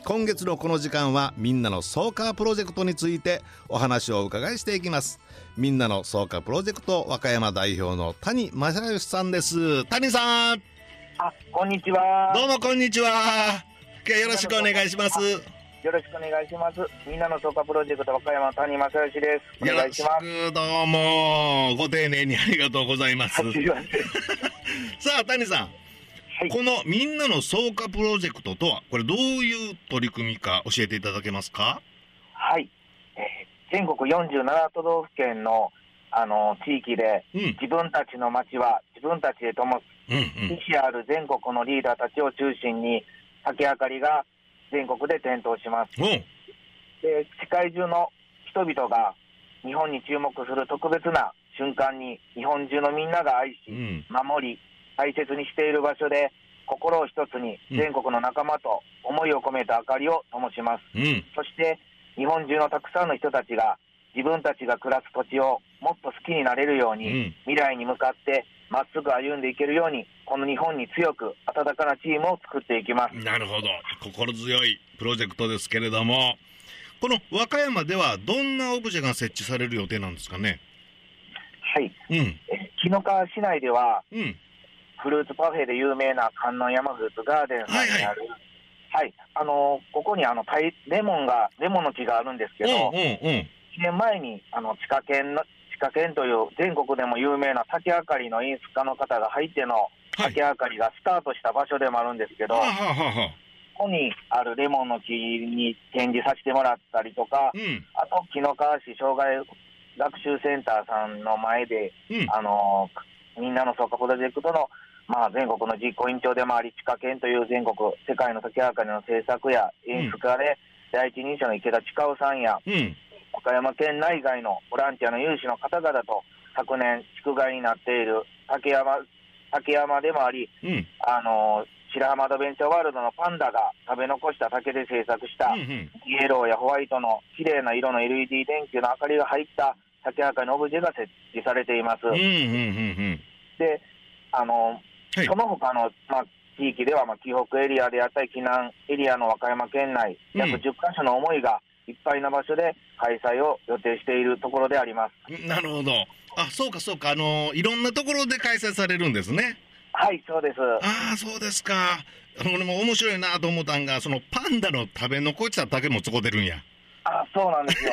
今月のこの時間はみんなの草加プロジェクトについてお話をお伺いしていきます。みんなの草加プロジェクト和歌山代表の谷正義さんです。谷さん、 こんにちは。 どうもこんにちは。今日はよろしくお願いします。 よろしくお願いします。みんなの草加プロジェクト和歌山の谷正義です。お願いします。 よろしくどうもご丁寧にありがとうございます。さあ谷さん、はい、このみんなの草加プロジェクトとはこれどういう取り組みか教えていただけますか？ はい、全国47都道府県の地域で、自分たちの街は自分たちへ灯す、意思ある全国のリーダーたちを中心に竹あかりが全国で点灯します。で、世界中の人々が日本に注目する特別な瞬間に日本中のみんなが愛し、守り大切にしている場所で心を一つに全国の仲間と思いを込めた明かりを灯します。そして日本中のたくさんの人たちが自分たちが暮らす土地をもっと好きになれるように、未来に向かってまっすぐ歩んでいけるようにこの日本に強く温かなチームを作っていきます。 なるほど、心強いプロジェクトですけれども、この和歌山ではどんなオブジェが設置される予定なんですかね？ はい、紀の川市内では、フルーツパフェで有名な観音山フルーツガーデンさんにある、ここにレモンの木があるんですけど、1年前に地下犬という全国でも有名な竹あかりの演出家の方が入っての竹あかりがスタートした場所でもあるんですけど、ここにあるレモンの木に展示させてもらったりとか、あと紀の川市障害学習センターさんの前で、みんなの草加プロジェクトの全国の実行委員長でもあり、地下犬という全国世界の竹あかりの制作や演出家で、第一人者の池田千佳さんや、和歌山県内外のボランティアの有志の方々と昨年竹害になっている竹山でもあり、白浜アドベンチャーワールドのパンダが食べ残した竹で制作した、イエローやホワイトの綺麗な色の LED 電球の明かりが入った竹あかりのオブジェが設置されています。で、その他の、地域では、紀北エリアであったり、紀南エリアの和歌山県内、約10カ所の思いがいっぱいな場所で開催を予定しているところであります。 なるほど。そうか、いろんなところで開催されるんですね。 はい、そうです。 そうですか。俺も面白いなと思ったんが、そのパンダの食べ残した竹も使ってるんや。 そうなんですよ。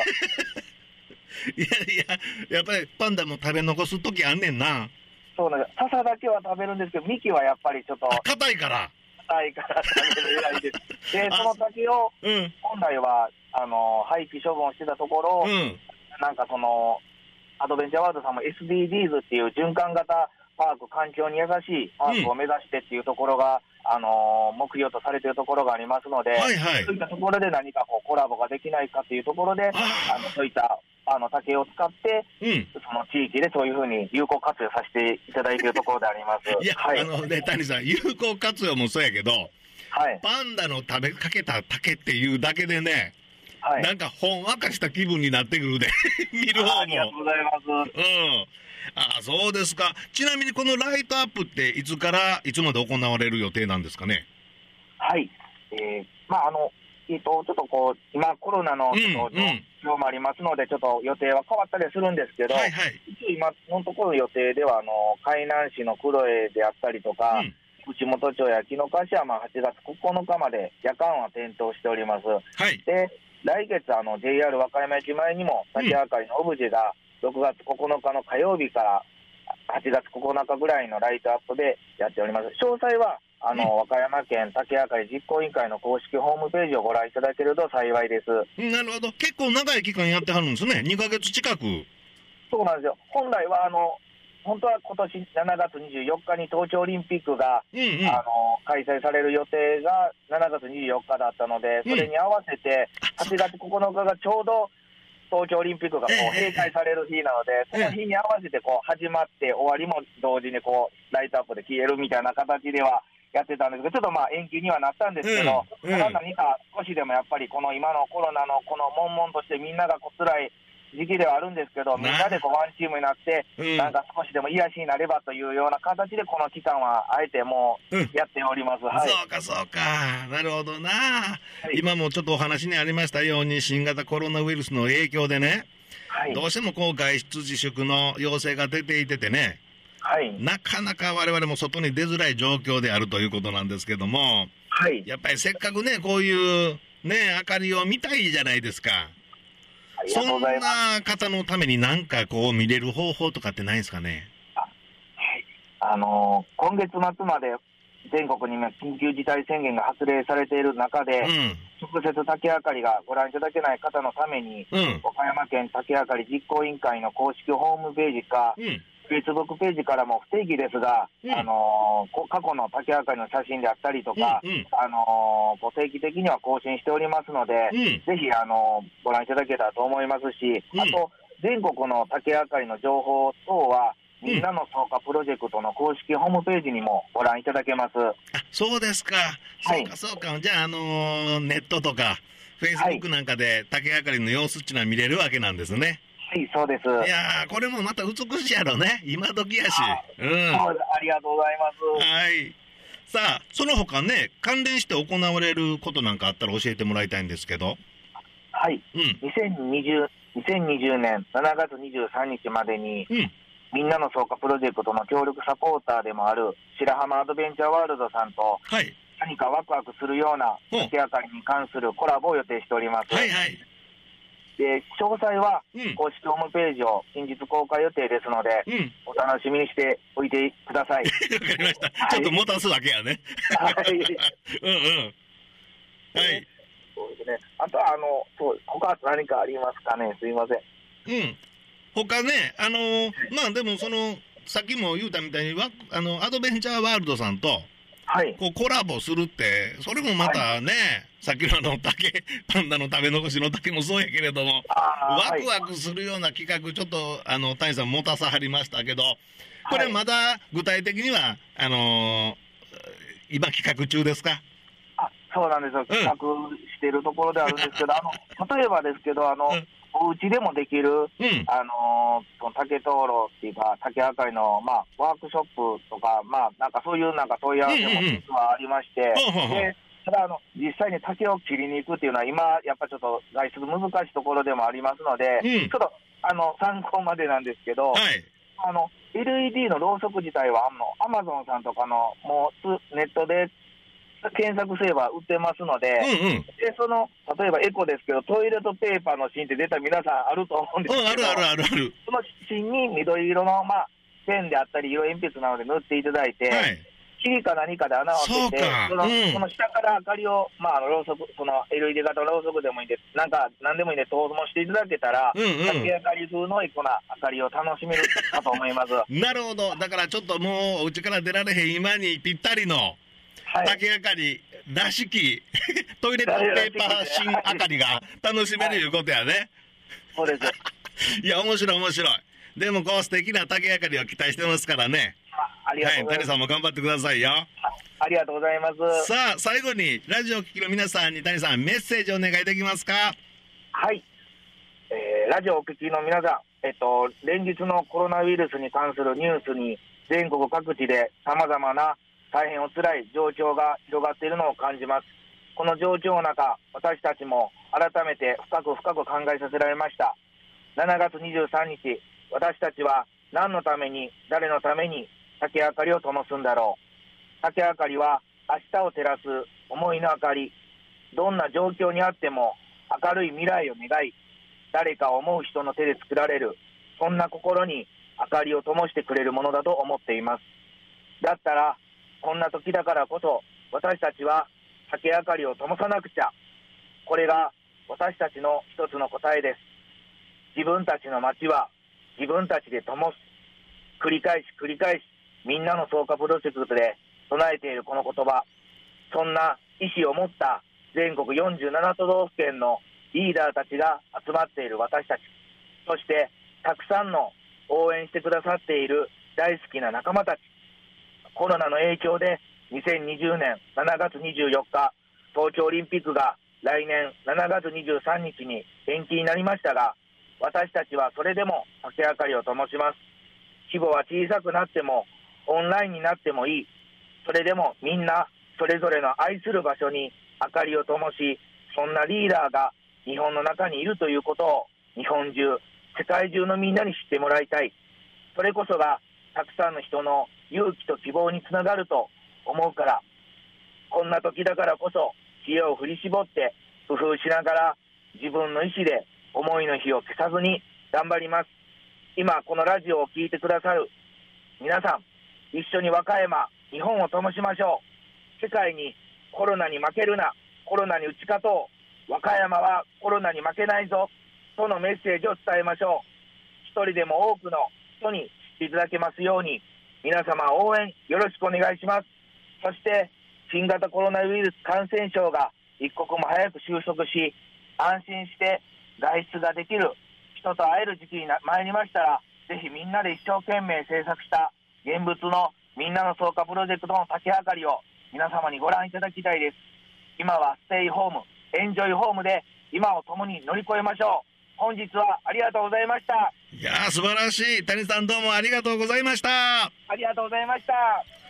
やっぱりパンダも食べ残す時あんねんな。 そうなんです。笹だけは食べるんですけど、幹はやっぱりちょっと硬いから食べれないです。で、その竹を、本来は廃棄処分してたところ、アドベンチャーワールドさんも SDGs っていう循環型パーク、環境に優しいパークを目指してっていうところが、目標とされているところがありますので、そういったところで何かコラボができないかっていうところで、そういった竹を使って、その地域でそういうふうに有効活用させていただいているところであります。 谷さん、有効活用もそうやけど、パンダの食べかけた竹っていうだけでね、なんかほんわかした気分になってくるで見る方も。 ありがとうございます。そうですか。ちなみにこのライトアップっていつからいつまで行われる予定なんですかね？ はい、ちょっと今コロナの状況もありますので、ちょっと予定は変わったりするんですけど、一応今のところの予定では海南市の黒江であったりとか、内本町や紀の川市は8月9日まで夜間は点灯しております。で、来月JR 和歌山駅前にも竹あかりのオブジェが6月9日の火曜日から8月9日ぐらいのライトアップでやっております。詳細は和歌山県竹あかり実行委員会の公式ホームページをご覧いただけると幸いです。 なるほど。結構長い期間やってはるんですね。2ヶ月近く。 そうなんですよ。本来は本当は今年7月24日に東京オリンピックが、開催される予定が7月24日だったので、それに合わせて8月9日がちょうど東京オリンピックが閉会される日なので、その日に合わせて始まって終わりも同時にライトアップで消えるみたいな形ではやってたんですけど、ちょっと延期にはなったんですけど、ただ何か少しでもやっぱりこの今のコロナのこの悶々としてみんなが辛い時期ではあるんですけど、みんなでワンチームになって、なんか少しでも癒しになればというような形で、この期間はあえてもうやっております。はい、 そうか、そうか。なるほどな。はい、今もちょっとお話にありましたように、新型コロナウイルスの影響でね、はい、どうしてもこう外出自粛の要請が出ていててね、はい、なかなか我々も外に出づらい状況であるということなんですけども、はい、やっぱりせっかくね、こういうね、明かりを見たいじゃないですか。そんな方のために何かこう見れる方法とかってないんですかね。 はい、今月末まで全国に緊急事態宣言が発令されている中で、直接竹あかりがご覧いただけない方のために、岡山県竹あかり実行委員会の公式ホームページか、フェイスブックページからも不定期ですが、過去の竹あかりの写真であったりとか、定期的には更新しておりますので、ぜひご覧いただけたらと思いますし、あと全国の竹あかりの情報等はみんなの草加プロジェクトの公式ホームページにもご覧いただけます。あ、 そうですか。はい、そうか。じゃあ、ネットとかフェイスブックなんかで竹あかりの様子っていうのは見れるわけなんですね。 はい、そうです。 いやー、これもまた美しいやろね。今時やし。 ありがとうございます。 はい。さあ、その他ね、関連して行われることなんかあったら教えてもらいたいんですけど。 はい。2020年7月23日までに、みんなの草加プロジェクトの協力サポーターでもある白浜アドベンチャーワールドさんと、何かワクワクするような竹あかりに関するコラボを予定しております。 はいはい。 で、詳細は公式ホームページを近日公開予定ですので、お楽しみにしておいてください。 わかりました。ちょっと持たすだけやね。はい。はい。 そうですね。あと他何かありますかね。すいません。 他ね、まあでもさっきも言うたみたいにアドベンチャーワールドさんと、こうコラボするって、それもまたね、さっきのパンダの食べ残しの竹もそうやけれども、ワクワクするような企画、ちょっと谷さん持たさはりましたけど、これまだ具体的には、今企画中ですか？ そうなんですよ。企画しているところであるんですけど、例えばですけど、お家でもできる、竹灯籠っていうか、竹あかりの、ワークショップとか、なんかそういう問い合わせも実はありまして、でただ実際に竹を切りに行くっていうのは、今、やっぱちょっと外出難しいところでもありますので、ちょっと参考までなんですけど、LED のろうそく自体は、アマゾンさんとかの、もうネットで検索すれば売ってますので、で例えばエコですけど、トイレットペーパーの芯って出たら皆さんあると思うんですけど、 ある。 その芯に緑色の、ペンであったり、色鉛筆などで塗っていただいて、霧か何かで穴を開けて、その下から明かりを、ろうそく、LED 型のろうそくでもいいんで、なんでもいいんで、灯籠していただけたら、竹明かり風のエコな明かりを楽しめるかと思います。 なるほど。だからちょっともう、お家から出られへん今にぴったりの、竹あかりらしきトイレットペーパー芯あかりが楽しめるいうことやね。 そうです。 いや、面白い。でもこう素敵な竹あかりを期待してますからね。 ありがとうございます。 谷さんも頑張ってくださいよ。 ありがとうございます。 さあ、最後にラジオを聴きの皆さんに谷さんメッセージをお願いできますか？ はい。ラジオをお聞きの皆さん、連日のコロナウイルスに関するニュースに全国各地で様々な大変お辛い状況が広がっているのを感じます。この状況の中、私たちも改めて深く考えさせられました。7月23日、私たちは何のために、誰のために竹あかりを灯すんだろう。竹あかりは明日を照らす思いの明かり。どんな状況にあっても明るい未来を願い、誰かを思う人の手で作られる、そんな心に明かりを灯してくれるものだと思っています。だったら、こんな時だからこそ、私たちは竹あかりを灯さなくちゃ。これが私たちの一つの答えです。自分たちの街は自分たちで灯す。繰り返しみんなの草加プロジェクトで唱えているこの言葉。そんな意志を持った全国47都道府県のリーダーたちが集まっている私たち。そしてたくさんの応援してくださっている大好きな仲間たち。コロナの影響で2020年7月24日、東京オリンピックが来年7月23日に延期になりましたが、 私たちはそれでも竹明かりを灯します。規模は小さくなってもオンラインになってもいい。それでもみんなそれぞれの愛する場所に明かりを灯し、そんなリーダーが日本の中にいるということを日本中、世界中のみんなに知ってもらいたい。それこそがたくさんの人の勇気と希望につながると思うから、こんな時だからこそ知恵を振り絞って工夫しながら自分の意思で思いの火を消さずに頑張ります。今このラジオを聞いてくださる皆さん、一緒に和歌山、日本を灯しましょう。世界にコロナに負けるな、コロナに打ち勝とう、和歌山はコロナに負けないぞとのメッセージを伝えましょう。一人でも多くの人に知っていただけますように、皆様応援よろしくお願いします。そして新型コロナウイルス感染症が一刻も早く収束し、安心して外出ができる、人と会える時期に参りましたら、ぜひみんなで一生懸命制作した現物のみんなの草加プロジェクトの竹明かりを皆様にご覧いただきたいです。今はステイホーム、エンジョイホームで今を共に乗り越えましょう。本日はありがとうございました。 いやー、素晴らしい。谷さん、どうもありがとうございました。 ありがとうございました。